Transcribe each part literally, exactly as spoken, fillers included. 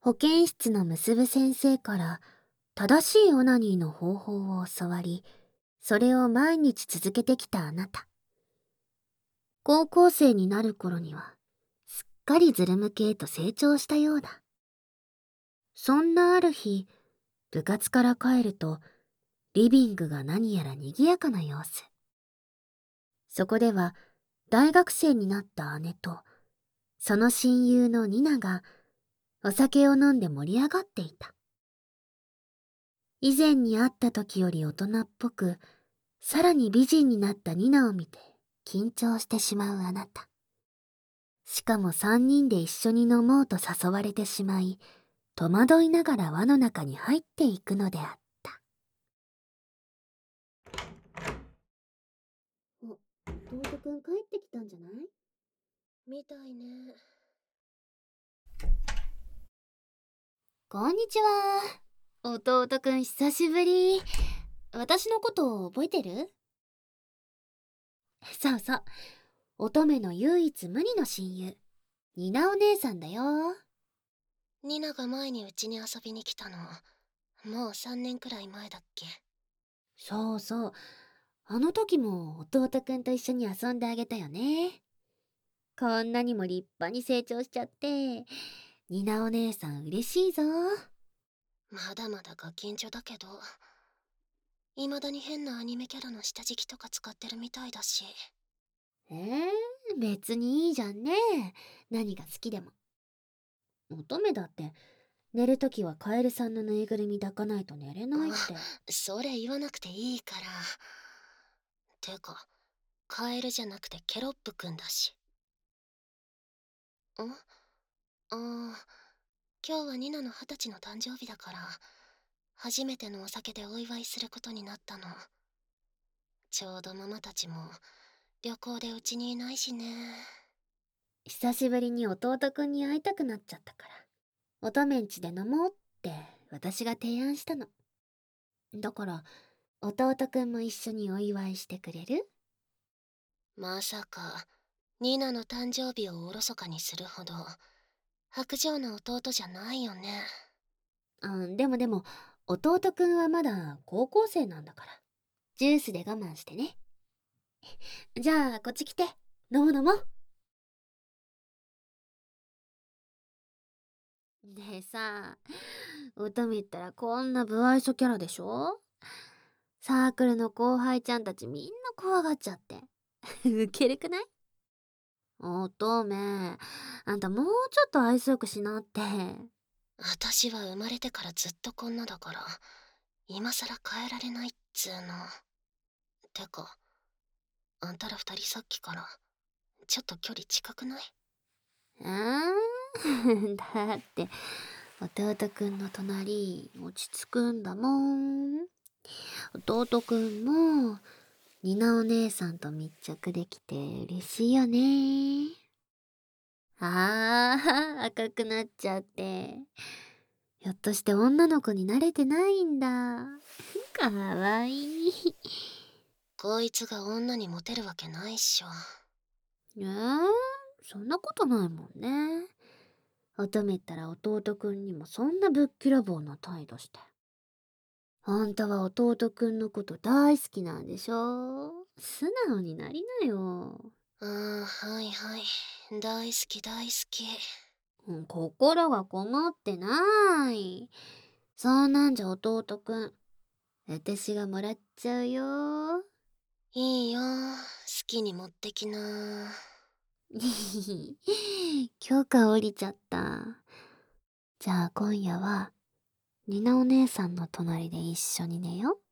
保健室の結ぶ先生から正しいオナニーの方法を教わり、それを毎日続けてきたあなた。高校生になる頃には、すっかりズル向けへと成長したようだ。そんなある日、部活から帰ると、リビングが何やら賑やかな様子。そこでは、大学生になった姉と、その親友のニナが、お酒を飲んで盛り上がっていた。以前に会った時より大人っぽく、さらに美人になったニナを見て緊張してしまうあなた。しかも三人で一緒に飲もうと誘われてしまい、戸惑いながら輪の中に入っていくのであった。お、弟くん帰ってきたんじゃない？ みたいね。 こんにちは。弟くん久しぶり。私のこと覚えてる？そうそう。乙女の唯一無二の親友、ニナお姉さんだよ。 ニナが前にうちに遊びに来たの、もうさんねんくらい前だっけ。 そうそう。あの時も弟くんと一緒に遊んであげたよね。こんなにも立派に成長しちゃって、ニナお姉さん嬉しいぞ。 まだまだガキンチョだけど、未だに変なアニメキャラの下敷きとか使ってるみたいだし。 えー、別にいいじゃんね。何が好きでも。乙女だって、寝るときはカエルさんのぬいぐるみ抱かないと寝れないって。 それ言わなくていいから。てか、カエルじゃなくてケロップくんだし。んああ、今日はニナの二十歳の誕生日だから、初めてのお酒でお祝いすることになったの。ちょうどママたちも旅行でうちにいないしね。 久しぶりに弟くんに会いたくなっちゃったから、乙女んちで飲もうって私が提案したの。だから、弟くんも一緒にお祝いしてくれる？ まさかニナの誕生日をおろそかにするほど薄情な弟じゃないよね。 うん、でもでも、弟くんはまだ高校生なんだから。ジュースで我慢してね。じゃあ、こっち来て。飲む飲もう。ねえさ、乙女ったらこんな不愛想キャラでしょ？サークルの後輩ちゃんたちみんな怖がっちゃって。ウケるくない？乙女、あんたもうちょっと愛想よくしなって。 私は生まれてからずっとこんなだから今さら変えられないっつーの。てかあんたら二人さっきからちょっと距離近くない？ うーんだって、弟くんの隣、落ち着くんだもん。弟くんも、ニナお姉さんと密着できて嬉しいよね。あー、赤くなっちゃって。ひょっとして女の子に慣れてないんだ。かわいい。 こいつが女にモテるわけないっしょ。 えー、そんなことないもんね。乙女ったら弟くんにもそんなぶっきらぼうな態度して。あんたは弟くんのこと大好きなんでしょ？素直になりなよ。 ああ、はいはい、大好き大好き。 うん、心がこもってない。そんなんじゃ弟くん、私がもらっちゃうよ。 いいよ、好きに持ってきな。 許可下りちゃった。じゃあ今夜は、ニナお姉さんの隣で一緒に寝よ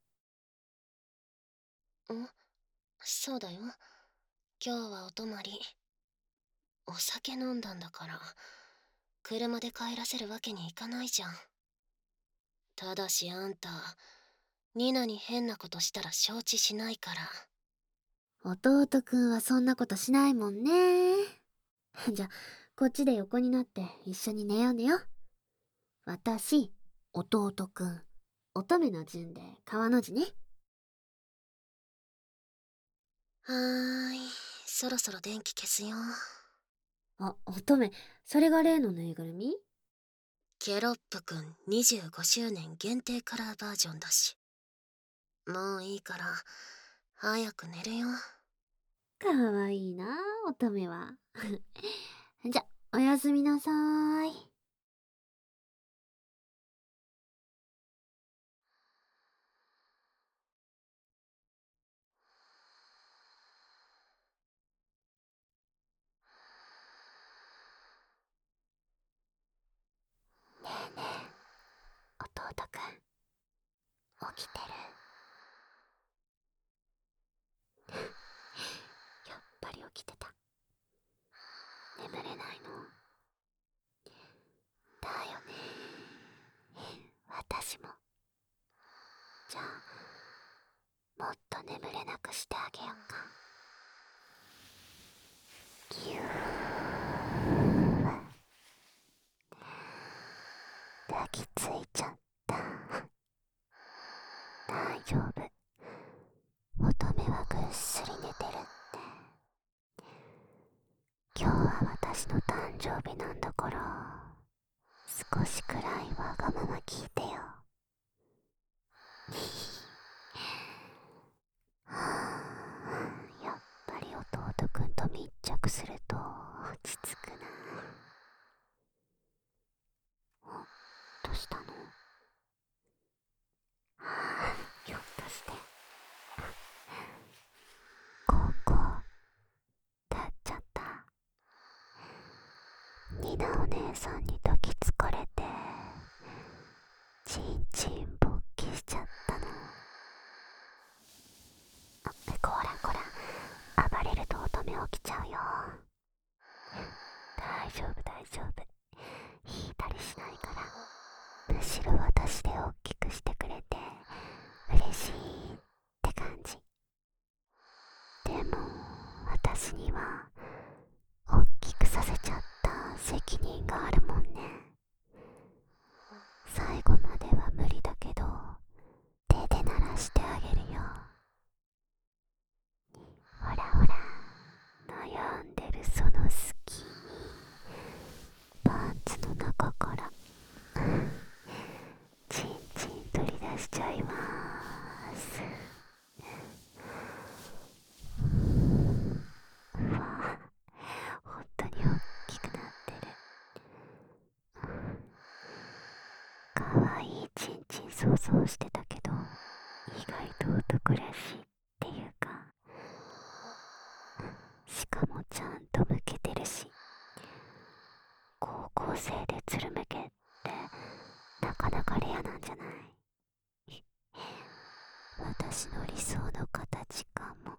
んそうだよ。今日はお泊まり。お酒飲んだんだから、車で帰らせるわけにいかないじゃん。ただしあんた、ニナに変なことしたら承知しないから。 う。弟くんはそんなことしないもんね。じゃあ、こっちで横になって一緒に寝よう寝よう。私、弟くん、乙女の順で川の字ね。 はーい、そろそろ電気消すよ。 あ、乙女、それが例のぬいぐるみ？ ケロップくんにじゅうごしゅうねん限定カラーバージョンだし。もういいから早く寝るよ。 かわいいな乙女は。じゃ、おやすみなさーい。ねえねえ、弟くん、起きてる？やっぱり起きてた。眠れないの？だよね。私も。じゃあ、もっと眠れなくしてあげようか。ぎゅー。抱きついちゃった。大丈夫。乙女はぐっすり寝てるって。今日は私の誕生日なんだから、少しくらいわがまま聞いてよ。はあ、やっぱり弟くんと密着すると落ち着くな。お、どうしたの？はあ、ひょっとして高校立っちゃった？ニナお姉さんに抱きつかれてチンチン勃起しちゃったの？あ、こらこら、暴れると乙女起きちゃうよ。大丈夫大丈夫、引いたりしないから。むしろ私で大きくしてくれて嬉しいって感じ。でも私には大きくさせちゃった責任があるもんね。最後までは無理だけど手で鳴らしてあげるよ。ほらほら、悩んでるその隙にパンツの中からチンチン取り出しちゃいまーす。うわ、本当に大きくなってる。かわいいチンチン想像してたけど、意外と男らしいっていうか、しかもちゃんと向けてるし。高校生でつるむけってなかなかレアなんじゃない？私の理想の形かも。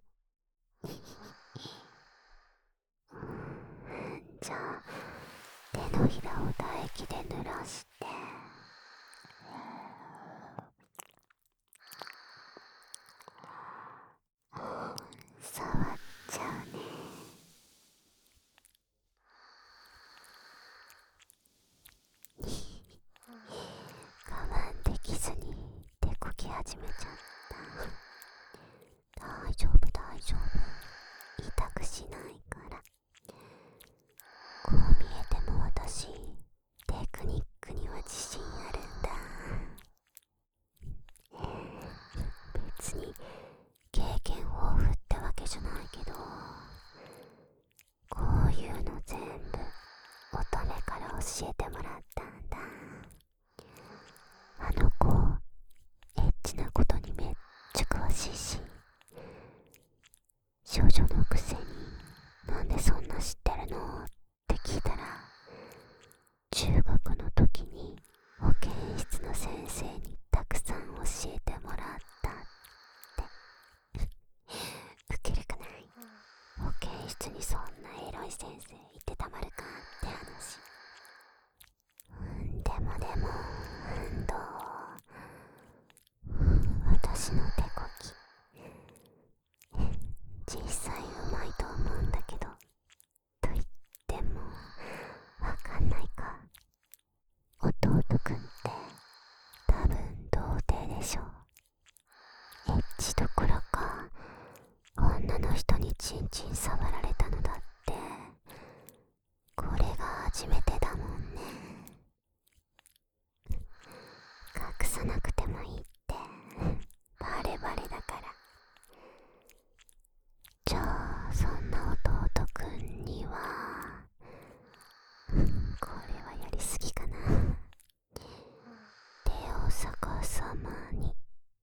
じゃあ手のひらを唾液で濡らして触っちゃうね。我慢できずに手こき始めちゃった。大丈夫大丈夫、痛くしないから。こう見えても私テクニックには自信あるんだ。別に経験豊富ってわけじゃないけど、こういうの全部乙女から教えてもらったんだ。あの子エッチなことにめっちゃ詳しいし、少女のくせにさなくてもいいってバレバレだから。じゃあそんな弟くんにはこれはやりすぎかな。手を逆さまに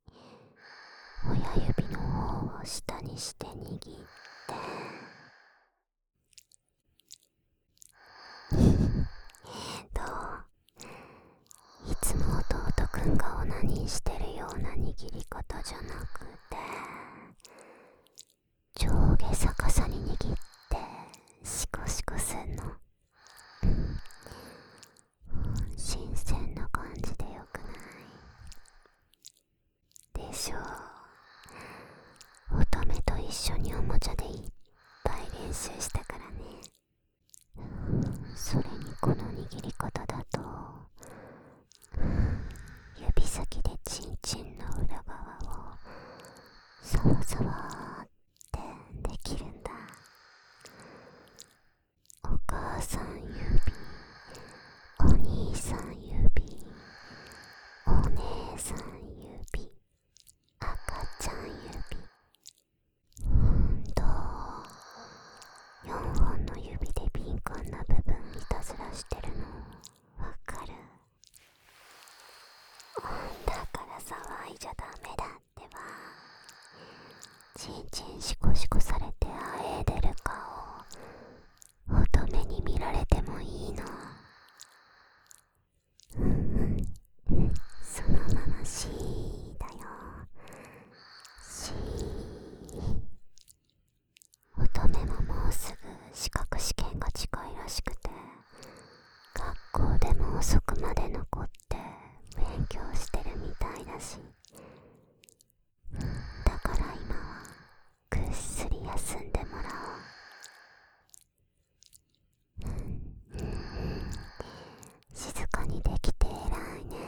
親指の方を下にして握ってどう？いつも弟くんがオナニーしてるような握り方じゃなくて、上下逆さに握ってシコシコすんの。新鮮な感じでよくないでしょう。乙女と一緒におもちゃでいっぱい練習したからね。それにこの握り方だと指先でチンチンの裏側をサワサワってできるんだ。お母さん指、お兄さん指、お姉さん指、赤ちゃん指、ほんとよんほんの指で敏感な部分いたずらしてるのわかる？だから騒いじゃダメだってば。チンチンシコシコされてあえいでる顔乙女に見られてもいいの？うんうん、そのまましーだよ。しー。乙女ももうすぐ資格試験が近いらしくて、学校でも遅くまで残って勉強してるみたいだし、だから今はぐっすり休んでもらおう。うんうんうん、静かにできて偉いね。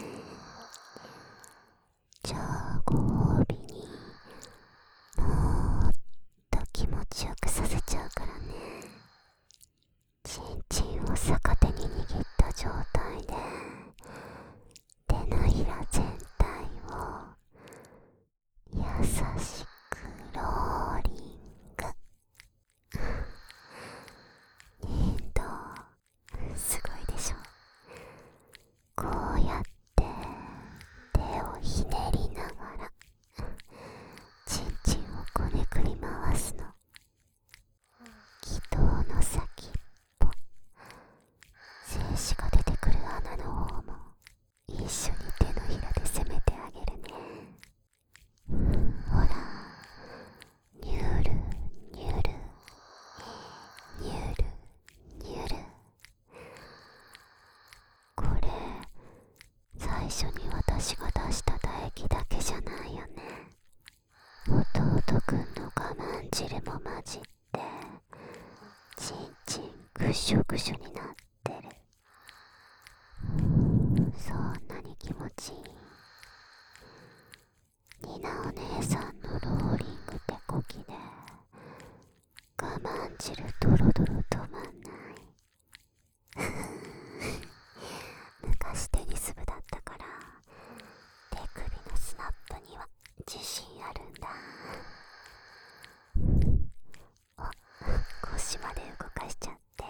じゃあご褒美にもっと気持ちよくさせちゃうからね。チンチンを逆手に握った状態で手のひら全体を優しくローリング。ねえどう？すごいでしょ。こうやって手をひねりながらチンチンをこねくり回すの。気筒の先っぽ、精子が出てくる穴の方も一緒に手のひらで攻めてあげるね。ほら、ニュルニュルニュルニュル。これ最初に私が出した唾液だけじゃないよね。弟くんの我慢汁も混じってチンチンぐしょぐしょになってる。そんなに気持ちいい。ニナお姉さんのローリング手こきで我慢汁ドロドロ止まんない。昔テニス部だったから手首のスナップには自信あるんだ。あ、腰まで動かしちゃって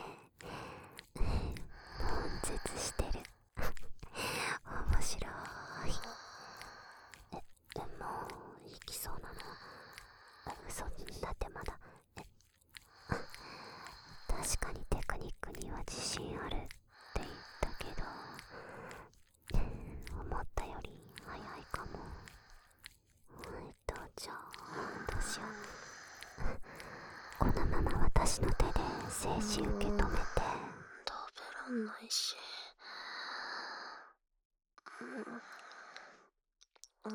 悶絶してる。面白い。え、もう行きそうなの？嘘だってまだ。え、確かにテクニックには自信あるって言ったけど、思ったより早いかも。えっとじゃあどうしよう。このまま私の手で精子受け止めて。食べらんないし。うん、うん、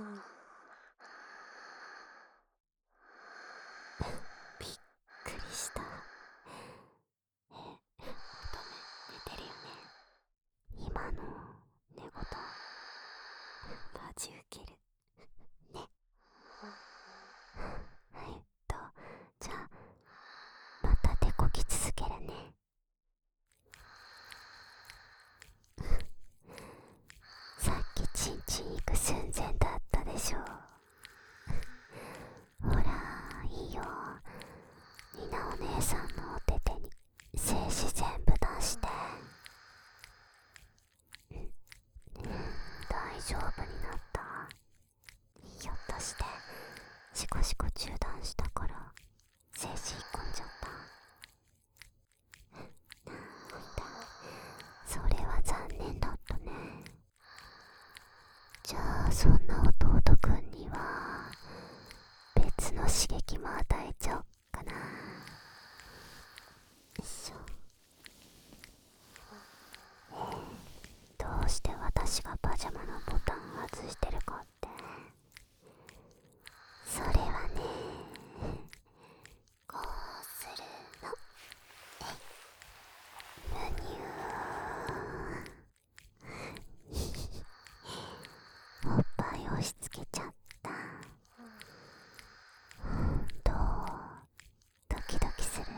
びっくりした。え、乙女寝てるよね。今の寝言マジウケるね。えっとじゃあまた手こき続けるね。さっきチンチンいくすん丈夫になった？ひょっとしてシコシコ中断したから精子引っ込んじゃった？なんだ、それは残念だったね。じゃあそんな弟くんには別の刺激も与えちゃおっかな。よいしょ。えー、どうして私がパジャマのボタンを外してるかって、それはね、こうするの。えい、むにゅーおっぱい押し付けちゃった。どう？ドキドキする？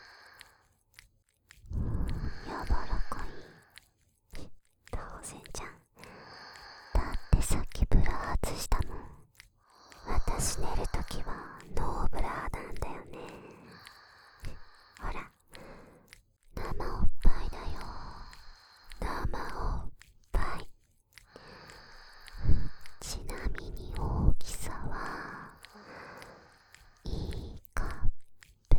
柔らかい？当然じゃん。だってさっきブラ外したもん。私寝るときはノーブラなんだよね。ほら、生おっぱいだよ。生おっぱい。ちなみに大きさは、いいカップ。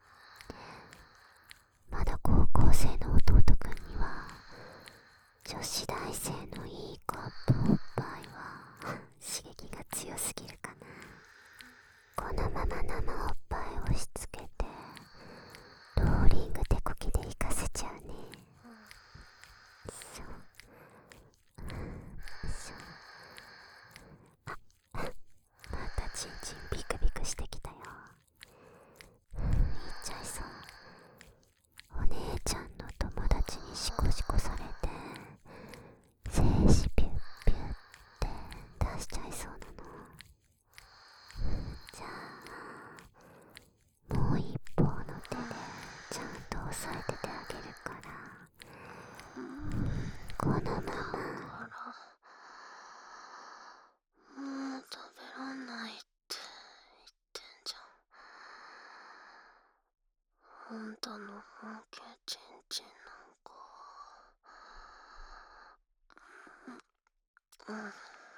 まだ高校生の弟くんには、女子大生のいいカップおっぱいは刺激が強すぎるかな。このまま生おっぱいを押し付けてローリング手こきでいかせちゃうね。そうそう。あ、またチンチンビクビクしてきたよ。言っちゃいそう。お姉ちゃんの友達にシコシコされて精子ピュッピュッって出しちゃいそうなの。じゃあもう一方の手でちゃんと押さえててあげるから、このまま。 もう食べらんないって言ってんじゃん。あんたの本気チンチンなんか。うん。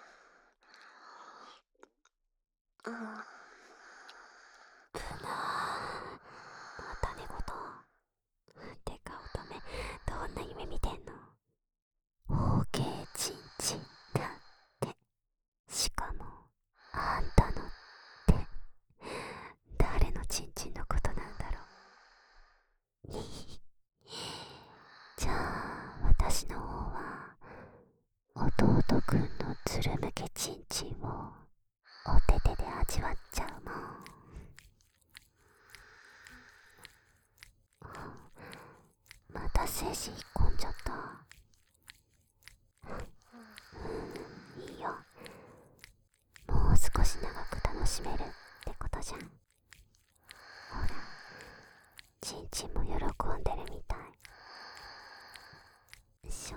うん。 ぶなー、また寝言。てか乙女、どんな夢見てんの？オーケーチンチンだって。しかもあんたのって誰のチンチンのことなんだろう。じゃあ私の方は弟くんのズル向けチンチンをお手手で味わっちゃうもん。また精子引っ込んじゃった。うん、いいよ。もう少し長く楽しめるってことじゃん。ほら、チンチンも喜んでるみたい。しょ。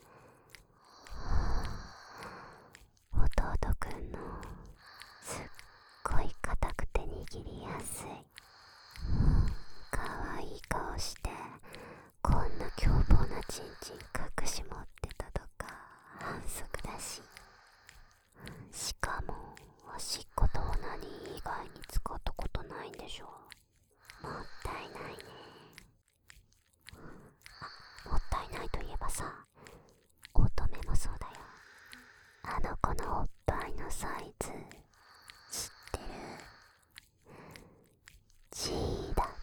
弟くんのすっごい硬くて握りやすい。かわいい顔してこんな凶暴なチンチン隠し持ってたとか反則だし。しかもおしっことオナニー以外に使ったことないんでしょ。もったいないね。あ、もったいないといえばさ、乙女もそうだよ。あの子のおっぱいのサイズ知ってる？G だって。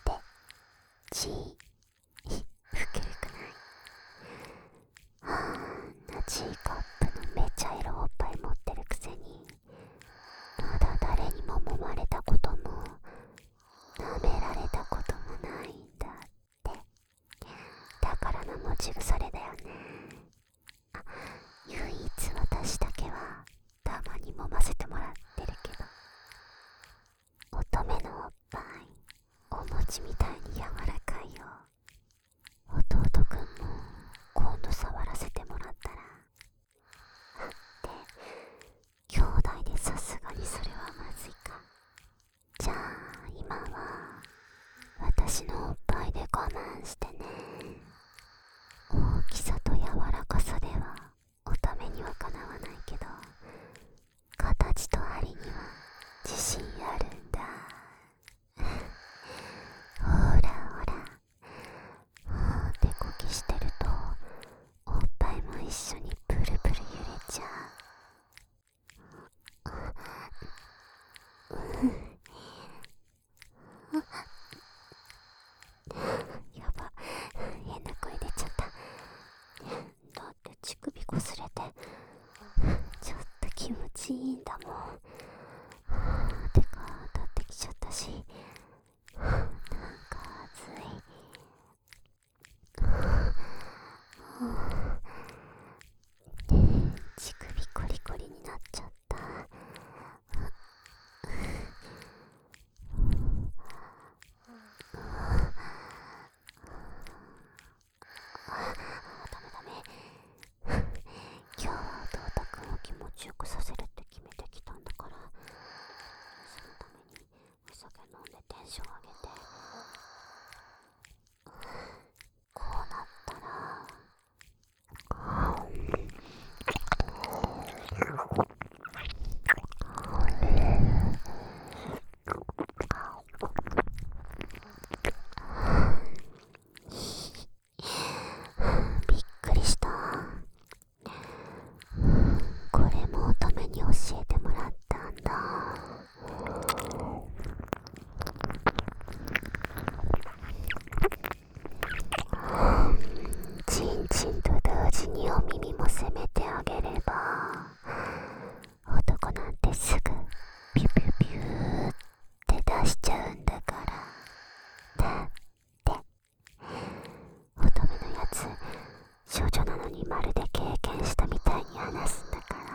G ふけるくない？あんな G カップのめちゃエロおっぱい持ってるくせにまだ誰にも揉まれたことも舐められたこともないんだって。だからの持ち腐れだよね。あ、唯一私だけはたまに揉ませてもらってるけど、乙女のおっぱいお餅みたいに柔らかいよ。弟くんも今度触らせてもらったら。って兄弟でさすがにそれはまずいか。じゃあ今は私のおっぱいで我慢してね。大きさと柔らかさでは乙女にはかなわ乳首こすれてちょっと気持ちいいんだもん。てか当たってきちゃったし、なんか暑い。乳首コリコリになっちゃった。ダメダメ。今日は弟くんを気持ちよくさせるって決めてきたんだから、そのためにお酒飲んでテンション上げて、こうなったらびっくりした。これも乙女に教えてもらったんだ。チンチンと同時にお耳も攻めてあげれば、男なんてすぐピュピュピューって出しちゃうんだから。だって乙女のやつ少女なのにまるで経験したみたいに話すんだから。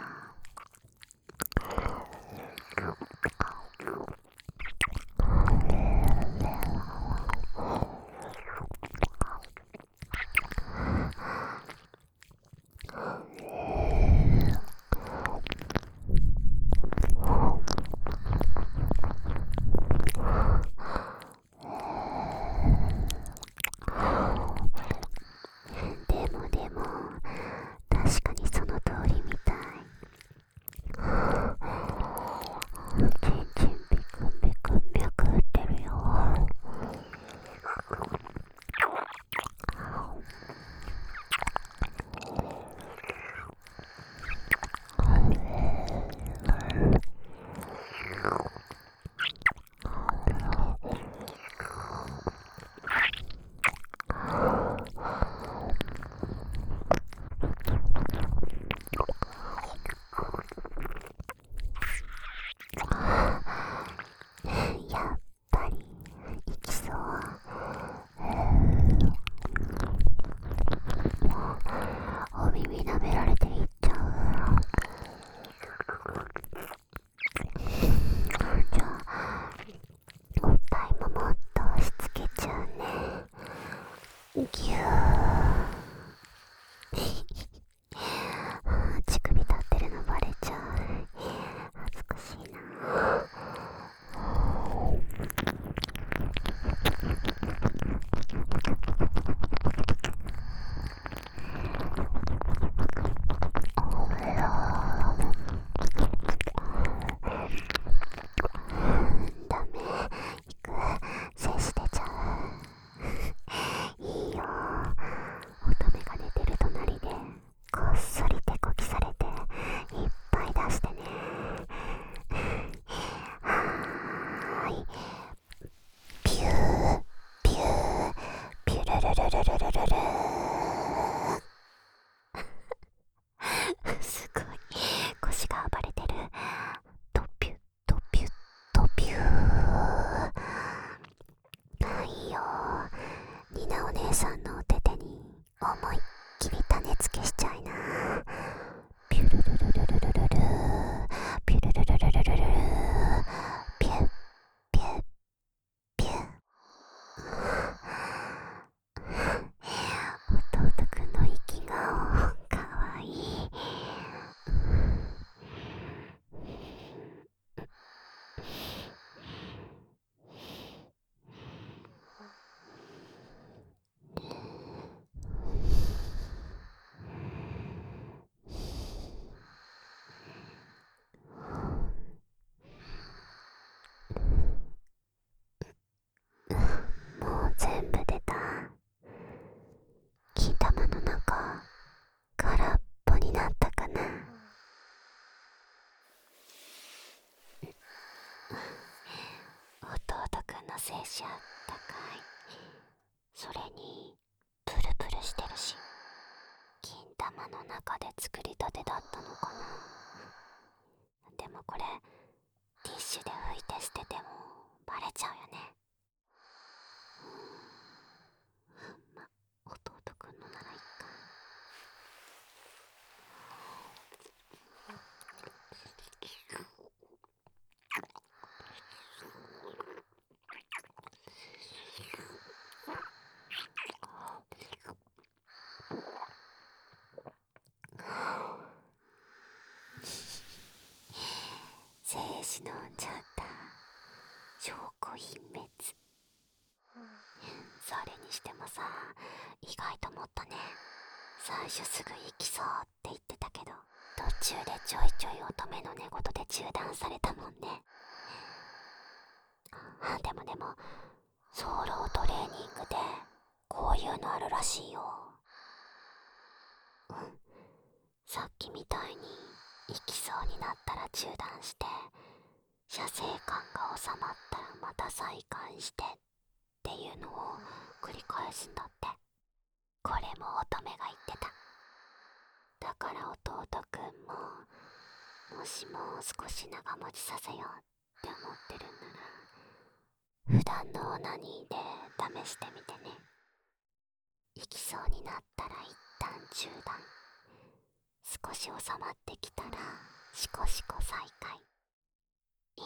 でもでも確かにその通りみたい。チンチンビクンビクン脈打ってるよ。やっぱり行きそう。お耳舐められていっちゃう。じゃあおっぱいももっと押し付けちゃうね。ぎゅー。乳首立ってるのバレちゃう。恥ずかしいな。ダメ、行く。精子出ちゃう。いいよ。乙女が寝てる隣でこっそり手こきされていっぱい出してね。はーい。ピューピューピュルルルルルルルルー。すごい腰が暴れてる。トピュトピュトピュー。あ、いいよ。ニナお姉さんのお手手に思いっきり種付けしちゃいな。ピュルルルルルルルルーピュルルルルルルルルーピュッピュッピュッ。弟くんの息顔かわいい。もう全部出た。金玉の中空っぽになったかな。弟くんの精子あったかい。それにプルプルしてるし、金玉車の中で作りたてだったのかな。でもこれティッシュで拭いて捨ててもバレちゃうよね。ま、弟くんのならいいか。精子飲んじゃった。証拠隠滅。それにしてもさ、意外ともったね。最初すぐ行きそうって言ってたけど、途中でちょいちょい乙女の寝言で中断されたもんね。でもでもソロトレーニングでこういうのあるらしいよ。うん、さっきみたいに行きそうになったら中断して、射精感が収まったらまた再開してっていうのを繰り返すんだって。これも乙女が言ってた。だから弟くんももしもう少し長持ちさせようって思ってるんなら、普段のオナニーで試してみてね。行きそうになったら一旦中断、少し収まってきたらシコシコ再開。いい？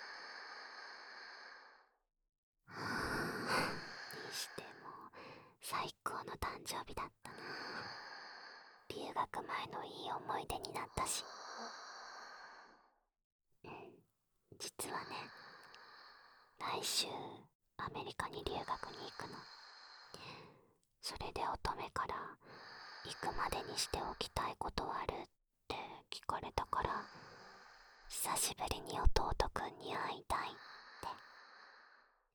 にしても最高の誕生日だったな。留学前のいい思い出になったし。うん、実はね、来週アメリカに留学に行くの。それで乙女から行くまでにしておきたいことあるって聞かれたから、久しぶりに弟くんに会いたいって。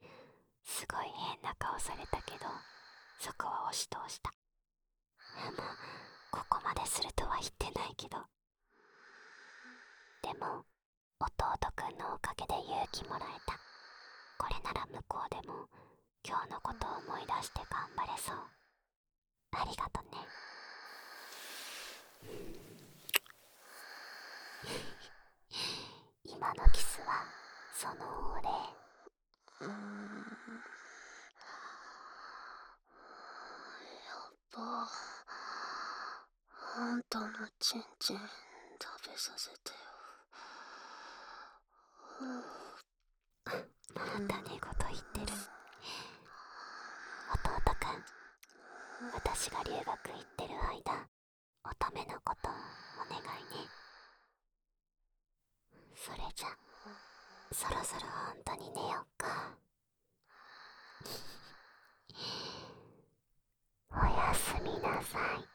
すごい変な顔されたけど、そこは押し通した。まあここまでするとは言ってないけど。でも弟くんのおかげで勇気もらえた。これなら向こうでも今日のことを思い出して頑張れそう。ありがとね。今のキスはそのお礼。 うーん、やっぱあんたのチンチン食べさせてよ。 また寝言言ってる。弟くん、私が留学行ってる間、乙女のことお願いね。それじゃそろそろほんとに寝よっか。おやすみなさい。